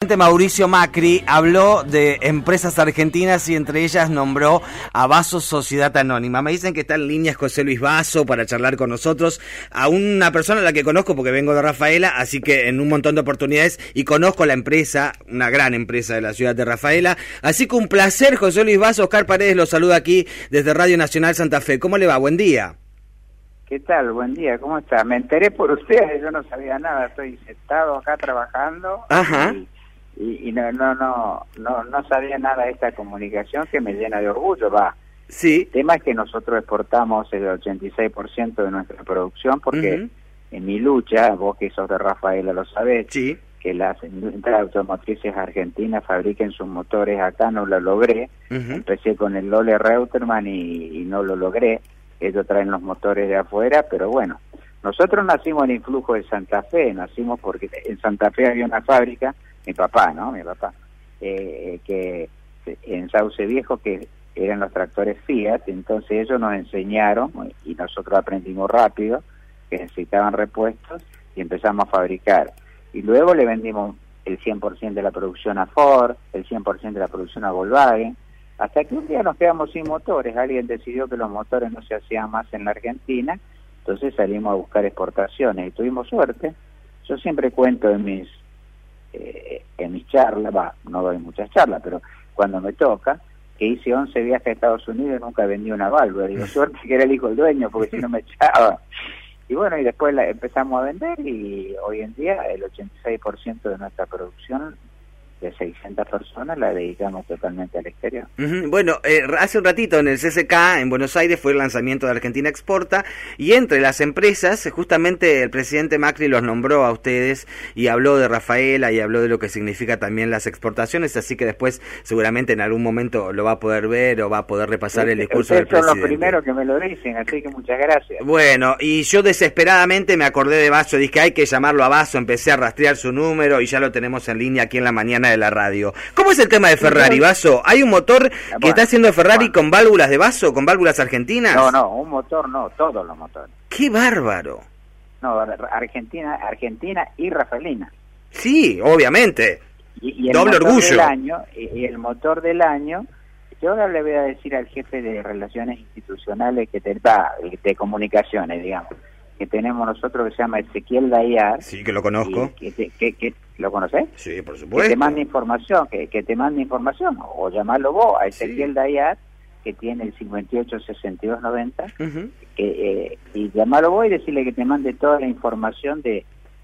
presidente Mauricio Macri habló de empresas argentinas y entre ellas nombró a Vaso Sociedad Anónima. Me dicen que está en línea José Luis Vaso para charlar con nosotros, a una persona a la que conozco porque vengo de Rafaela, así que en un montón de oportunidades, y conozco la empresa, una gran empresa de la ciudad de Rafaela. Así que un placer, José Luis Vaso. Oscar Paredes lo saluda aquí desde Radio Nacional Santa Fe. ¿Cómo le va? Buen día. ¿Qué tal? Buen día, ¿cómo está? Me enteré por ustedes, yo no sabía nada, estoy sentado acá trabajando. Ajá. Y no sabía nada de esta comunicación que me llena de orgullo, va. Sí. El tema es que nosotros exportamos el 86% de nuestra producción porque en mi lucha, vos que sos de Rafaela lo sabés, sí, que las industrias automotrices argentinas fabriquen sus motores acá, no lo logré. Empecé con el Lola Reutemann y no lo logré. Ellos traen los motores de afuera, pero bueno, nosotros nacimos en Influjo de Santa Fe, nacimos porque en Santa Fe había una fábrica, mi papá, que en Sauce Viejo, que eran los tractores Fiat, entonces ellos nos enseñaron, y nosotros aprendimos rápido, que necesitaban repuestos, y empezamos a fabricar. Y luego le vendimos el 100% de la producción a Ford, el 100% de la producción a Volkswagen, hasta que un día nos quedamos sin motores. Alguien decidió que los motores no se hacían más en la Argentina, entonces salimos a buscar exportaciones y tuvimos suerte. Yo siempre cuento en mis charlas, no doy muchas charlas, pero cuando me toca, que hice 11 viajes a Estados Unidos y nunca vendí una válvula. Digo, suerte que era el hijo del dueño, porque si no me echaba. Y bueno, y después empezamos a vender y hoy en día el 86% de nuestra producción de 600 personas la dedicamos totalmente al exterior. Bueno, hace un ratito en el CCK en Buenos Aires fue el lanzamiento de Argentina Exporta, y entre las empresas justamente el presidente Macri los nombró a ustedes y habló de Rafaela y habló de lo que significa también las exportaciones, así que después seguramente en algún momento lo va a poder ver o va a poder repasar el discurso del presidente. Son los primeros que me lo dicen, así que muchas gracias. Bueno, y yo desesperadamente me acordé de Vaso, dije hay que llamarlo a Vaso, empecé a rastrear su número y ya lo tenemos en línea aquí en la mañana de la radio. ¿Cómo es el tema de Ferrari, Vaso? ¿Hay un motor que está haciendo Ferrari con válvulas de Vaso, con válvulas argentinas? No, un motor no, todos los motores. ¡Qué bárbaro! No, Argentina y Rafaelina. Sí, obviamente. Y el doble motor orgullo. Del año, y el motor del año, yo ahora le voy a decir al jefe de Relaciones Institucionales de comunicaciones, digamos, que tenemos nosotros, que se llama Ezequiel Dayar. Sí, que lo conozco. Que ¿lo conocés? Sí, por supuesto. Que te mande información, que te mande información, o llamarlo vos a Ezequiel Dayar, que tiene el 586290, y llamarlo vos y decirle que te mande toda la información de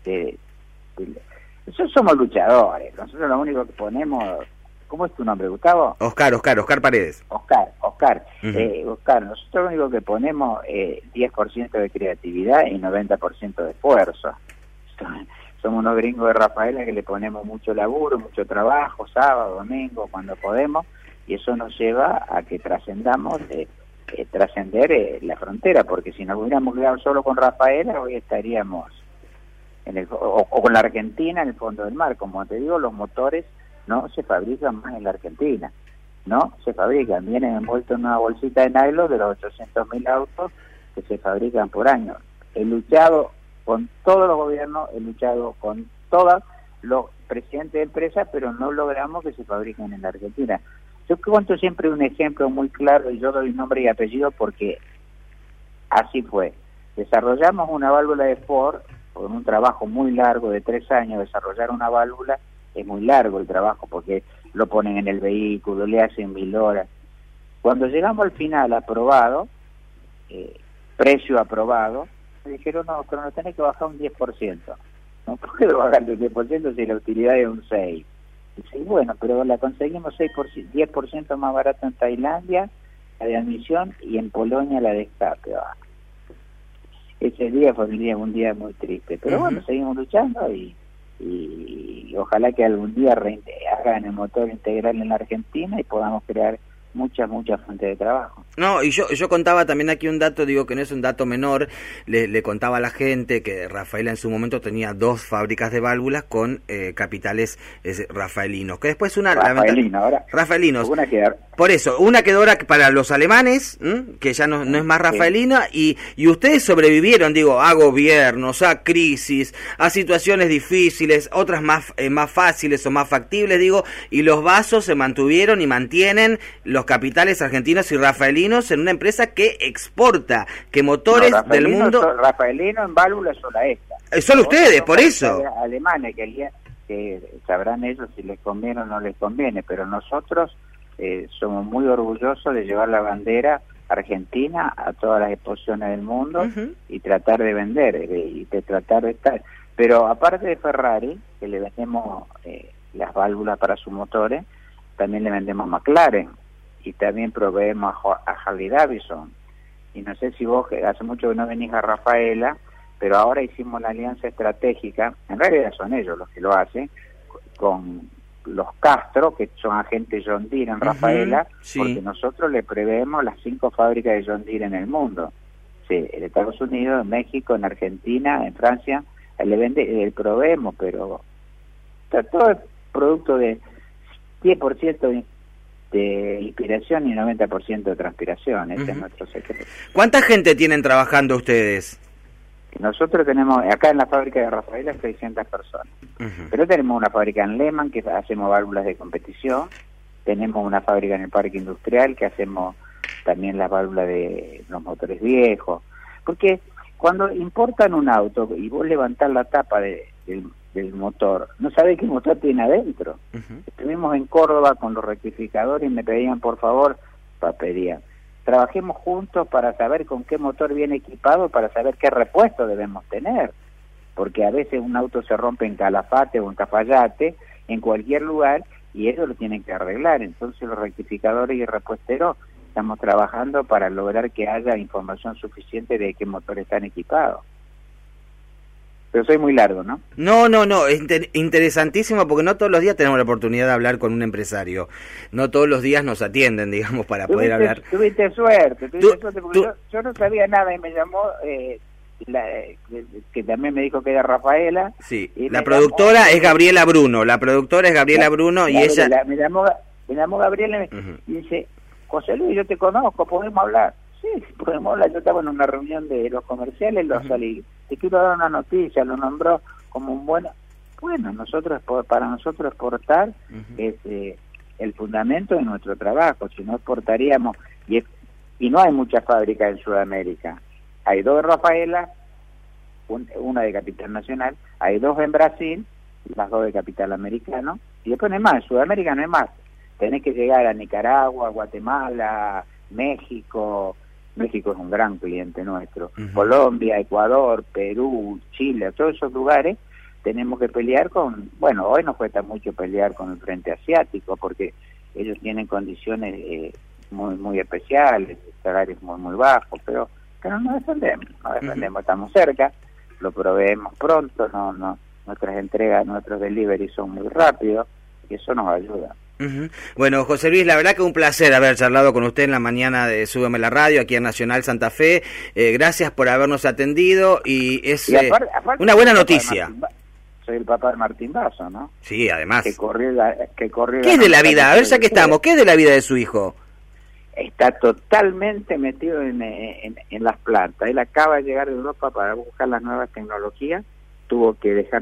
nosotros somos luchadores, nosotros lo único que ponemos. ¿Cómo es tu nombre, Gustavo? Oscar Paredes. Oscar. Oscar, nosotros lo único que ponemos es 10% de creatividad y 90% de esfuerzo. Somos unos gringos de Rafaela que le ponemos mucho laburo, mucho trabajo, sábado, domingo, cuando podemos, y eso nos lleva a que trascendamos, trascender la frontera, porque si nos hubiéramos quedado solo con Rafaela, hoy estaríamos o con la Argentina en el fondo del mar. Como te digo, los motores no se fabrican más en la Argentina, no se fabrican, vienen envueltos en una bolsita de nylon de los 800.000 autos que se fabrican por año. He luchado con todos los gobiernos, he luchado con todos los presidentes de empresas, pero no logramos que se fabriquen en la Argentina. Yo cuento siempre un ejemplo muy claro, y yo doy nombre y apellido porque así fue. Desarrollamos una válvula de Ford con un trabajo muy largo de 3 años. Desarrollar una válvula es muy largo el trabajo porque lo ponen en el vehículo, le hacen 1000 horas. Cuando llegamos al final aprobado, precio aprobado, me dijeron, no, pero nos tenés que bajar un 10%. No puedo bajar el 10% si la utilidad es un 6%. Dice, bueno, pero la conseguimos 10% más barata en Tailandia, la de admisión, y en Polonia la de escape. Ese día fue un día muy triste, pero bueno, seguimos luchando y ojalá que algún día hagan el motor integral en la Argentina y podamos crear muchas fuentes de trabajo. No, y yo contaba también aquí un dato, digo que no es un dato menor, le contaba a la gente que Rafaela en su momento tenía 2 fábricas de válvulas con capitales rafaelinos, que después rafaelinos, por eso, una quedó ahora para los alemanes, que ya no es más rafaelina, y ustedes sobrevivieron, digo, a gobiernos, a crisis, a situaciones difíciles, otras más fáciles o más factibles, digo, y los vasos se mantuvieron y mantienen los capitales argentinos y rafaelinos en una empresa que exporta, que motores del mundo... Rafaelino en válvulas solo esta. Solo ustedes, por eso. Alemanes, que sabrán ellos si les conviene o no les conviene, pero nosotros somos muy orgullosos de llevar la bandera argentina a todas las exposiciones del mundo y tratar de vender, y de tratar de estar. Pero aparte de Ferrari, que le vendemos las válvulas para sus motores, también le vendemos McLaren, y también proveemos a Harley Davidson. Y no sé si vos, hace mucho que no venís a Rafaela, pero ahora hicimos la alianza estratégica, en realidad son ellos los que lo hacen, con los Castro, que son agentes John Deere en Rafaela, porque nosotros le proveemos las 5 fábricas de John Deere en el mundo. Sí, en Estados Unidos, en México, en Argentina, en Francia, le proveemos, pero todo es producto de 10% de inspiración y 90% de transpiración. Ese es nuestro secreto. ¿Cuánta gente tienen trabajando ustedes? Nosotros tenemos, acá en la fábrica de Rafaela, 600 personas. Pero tenemos una fábrica en Lehman, que hacemos válvulas de competición. Tenemos una fábrica en el Parque Industrial, que hacemos también las válvulas de los motores viejos. Porque cuando importan un auto y vos levantás la tapa del motor, no sabés qué motor tiene adentro. Estuvimos en Córdoba con los rectificadores y me pedían, por favor, trabajemos juntos para saber con qué motor viene equipado, para saber qué repuesto debemos tener, porque a veces un auto se rompe en Calafate o en Cafayate, en cualquier lugar, y ellos lo tienen que arreglar. Entonces los rectificadores y repuesteros estamos trabajando para lograr que haya información suficiente de qué motor están equipados. Pero soy muy largo, ¿no? No, es interesantísimo, porque no todos los días tenemos la oportunidad de hablar con un empresario. No todos los días nos atienden, digamos, para poder hablar. Tuviste suerte, porque yo no sabía nada y me llamó, que también me dijo que era Rafaela. Sí, la productora es Gabriela Bruno, y ella... Me llamó Gabriela y dice, José Luis, yo te conozco, ¿podemos hablar? Sí, podemos hablar. Yo estaba en una reunión de los comerciales, salí. Te quiero dar una noticia, lo nombró como un bueno, para nosotros exportar es el fundamento de nuestro trabajo. Si no exportaríamos, y no hay muchas fábricas en Sudamérica. Hay 2 de Rafaela, una de capital nacional, hay 2 en Brasil, las 2 de capital americano, y después no hay más. En Sudamérica no hay más. Tenés que llegar a Nicaragua, Guatemala, México es un gran cliente nuestro, Colombia, Ecuador, Perú, Chile, todos esos lugares tenemos que pelear hoy nos cuesta mucho pelear con el frente asiático, porque ellos tienen condiciones muy especiales, salarios muy bajos, pero no defendemos, estamos cerca, lo proveemos pronto, nuestras entregas, nuestros deliveries son muy rápidos, y eso nos ayuda. Bueno, José Luis, la verdad que un placer haber charlado con usted en la mañana de Súbeme la Radio, aquí en Nacional Santa Fe. Gracias por habernos atendido, y es aparte, una buena noticia. Soy el papá de Martín Basso, ¿no? Sí, además. Que corrió ¿Qué es de la vida? A ver, ya que estamos, ¿qué es de la vida de su hijo? Está totalmente metido en las plantas. Él acaba de llegar de Europa para buscar las nuevas tecnologías. Dejó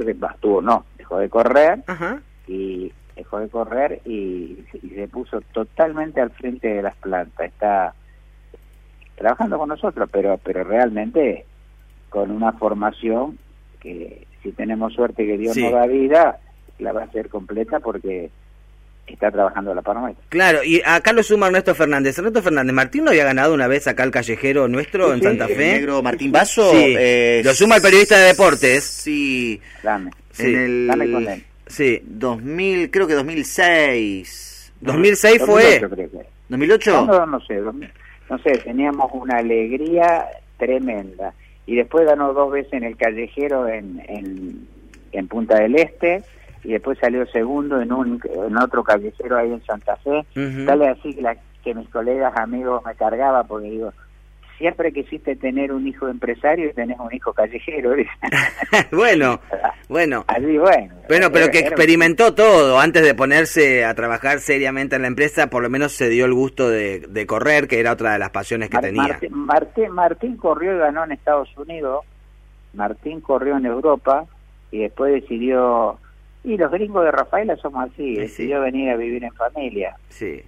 de correr. Dejó de correr y se puso totalmente al frente de las plantas. Está trabajando con nosotros, pero realmente con una formación que, si tenemos suerte que Dios nos da vida, la va a hacer completa, porque está trabajando a la par nuestra. Claro, y acá lo suma Ernesto Fernández. ¿Martín no había ganado una vez acá el callejero nuestro en Santa Fe? El negro Martín Basso. Sí, lo suma el periodista de deportes. Sí. Dame con él. Sí. 2000, creo que 2006. 2006 fue. 2008. No sé, teníamos una alegría tremenda. Y después ganó 2 veces en el callejero en Punta del Este, y después salió segundo en otro callejero ahí en Santa Fe. Dale así que mis colegas, amigos me cargaban porque digo, siempre quisiste tener un hijo empresario y tenés un hijo callejero. Bueno. Así, bueno. Bueno, pero que experimentó todo. Antes de ponerse a trabajar seriamente en la empresa, por lo menos se dio el gusto de correr, que era otra de las pasiones que tenía. Martín corrió y ganó en Estados Unidos. Martín corrió en Europa y después decidió... Y los gringos de Rafaela somos así, decidió venir a vivir en familia. Sí,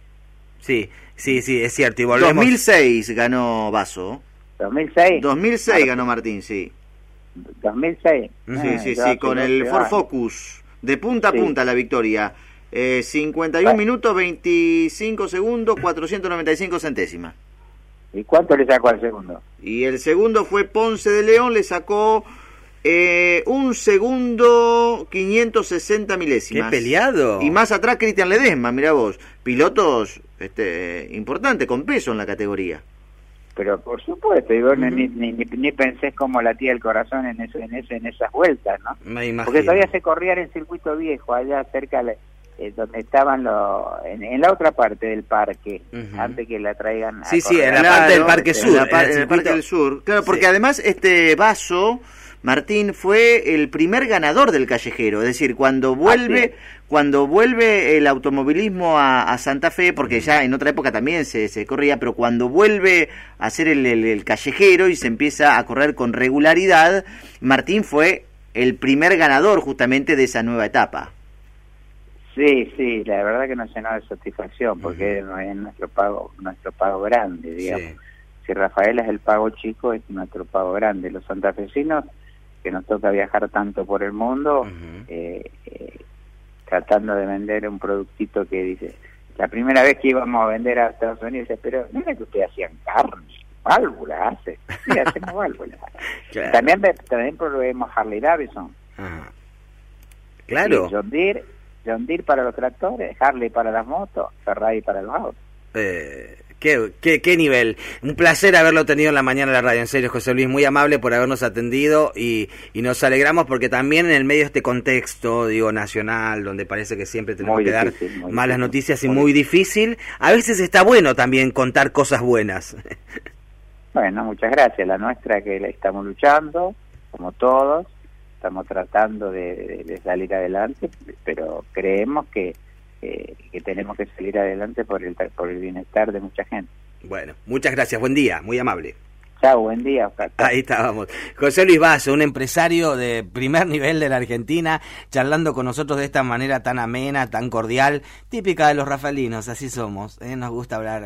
es cierto. Y volvemos... 2006 ganó Basso. 2006. 2006 ganó Martín, sí. 2006. Sí, con el Ford Focus. De punta a punta la victoria. 51 minutos, 25 segundos, 495 centésimas. ¿Y cuánto le sacó al segundo? Y el segundo fue Ponce de León, le sacó 1 segundo 560 milésimas. ¡Qué peleado! Y más atrás Cristian Ledesma, mirá vos. Pilotos importantes, con peso en la categoría. Pero por supuesto, y vos ni pensés como latía el corazón en esas vueltas, ¿no? Me imagino. Porque todavía se corría en el circuito viejo, allá cerca donde estaban en la otra parte del parque, antes que la traigan Sí, en la parte del Parque Sur. En el Parque del Sur. Claro, porque además Basso, Martín, fue el primer ganador del callejero. Es decir, cuando vuelve el automovilismo a Santa Fe, porque ya en otra época también se corría, pero cuando vuelve a hacer el callejero y se empieza a correr con regularidad, Martín fue el primer ganador justamente de esa nueva etapa. Sí, la verdad que nos llenó de satisfacción, porque es nuestro pago grande, digamos. Sí. Si Rafaela es el pago chico, es nuestro pago grande. Los santafesinos, que nos toca viajar tanto por el mundo, tratando de vender un productito que dice, la primera vez que íbamos a vender a Estados Unidos, dice, pero no era que ustedes hacían carne, válvulas, sí, hacemos válvulas. Claro. También probemos Harley Davidson. Claro. Sí, John Deere para los tractores, Harley para las motos, Ferrari para los autos. ¿Qué nivel? Un placer haberlo tenido en la mañana en la radio. En serio, José Luis, muy amable por habernos atendido y nos alegramos porque también en el medio de este contexto, nacional, donde parece que siempre tenemos que dar malas noticias y muy difícil, a veces está bueno también contar cosas buenas. Bueno, muchas gracias. La nuestra que la estamos luchando, como todos, estamos tratando de salir adelante, pero creemos que tenemos que salir adelante por el bienestar de mucha gente. Bueno, muchas gracias, buen día, muy amable. Chao, buen día, Oscar. Ahí estábamos. José Luis Basso, un empresario de primer nivel de la Argentina, charlando con nosotros de esta manera tan amena, tan cordial, típica de los rafaelinos, así somos, nos gusta hablar,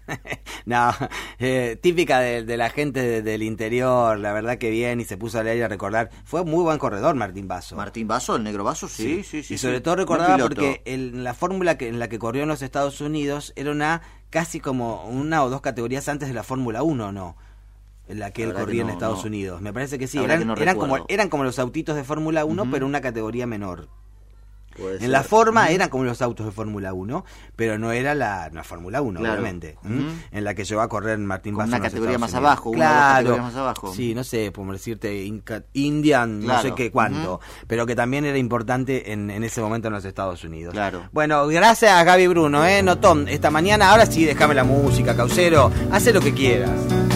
típica de la gente del interior, la verdad que bien, y se puso a leer y a recordar. Fue muy buen corredor Martín Basso. Martín Basso, el negro Basso, sí. Y sobre todo recordaba porque la fórmula en la que corrió en los Estados Unidos era casi como 1 o 2 categorías antes de la Fórmula 1, ¿no? En la que él corría en Estados Unidos. Me parece que sí. Eran como los autitos de Fórmula 1, pero una categoría menor. En la forma eran como los autos de Fórmula 1, pero no era la Fórmula 1, obviamente. En la que llegó a correr Martín Basso. Una categoría más abajo. Claro. Más abajo. Sí, no sé, podemos decirte Indian, no sé qué cuánto. Pero que también era importante en ese momento en los Estados Unidos. Claro. Bueno, gracias a Gaby Bruno, Notón. Esta mañana, ahora sí, déjame la música, Caucero. Haz lo que quieras.